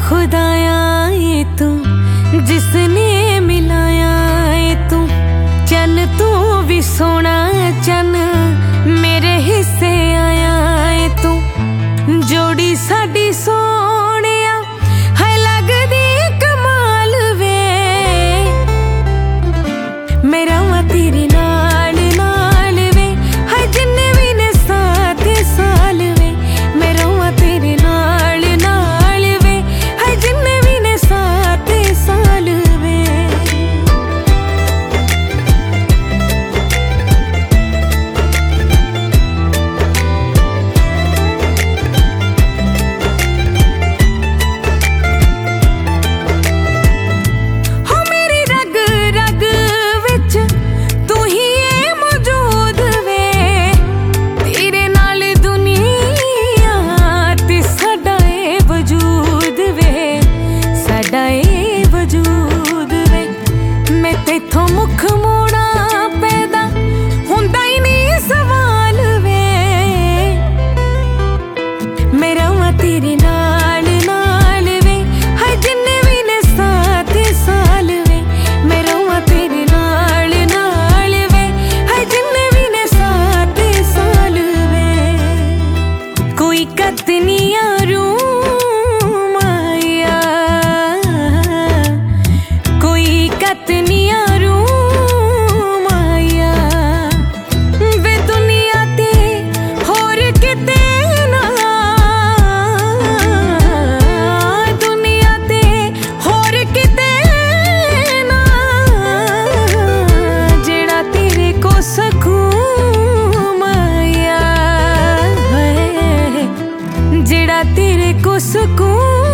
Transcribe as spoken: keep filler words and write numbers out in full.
खुदाया ये तू जिसने मिलाया ये तू चन तू भी सोना चन मेरे हिस्से आया ये तू जोड़ी साडी सोनिया है लगदी कमाल वे मेरा वा तेरे नाल नाल वे है जिन्ने भी ने साथ साल वे मेरा वा तेरे नाल नाल वे है जिन्ने भी ने साथ साल वे तेथों मुख मोड़ा पैदा हुंदा ही नहीं सवाल वे मेरा वा तेरे नाल नाल वे है जिन्ने भी ने साथ साल वे मेरा वा तेरे नाल नाल वे है जिन्ने भी ने साथ साल वे कोई कतनिया रूम आया कोई कतनिया तेरे को सुकून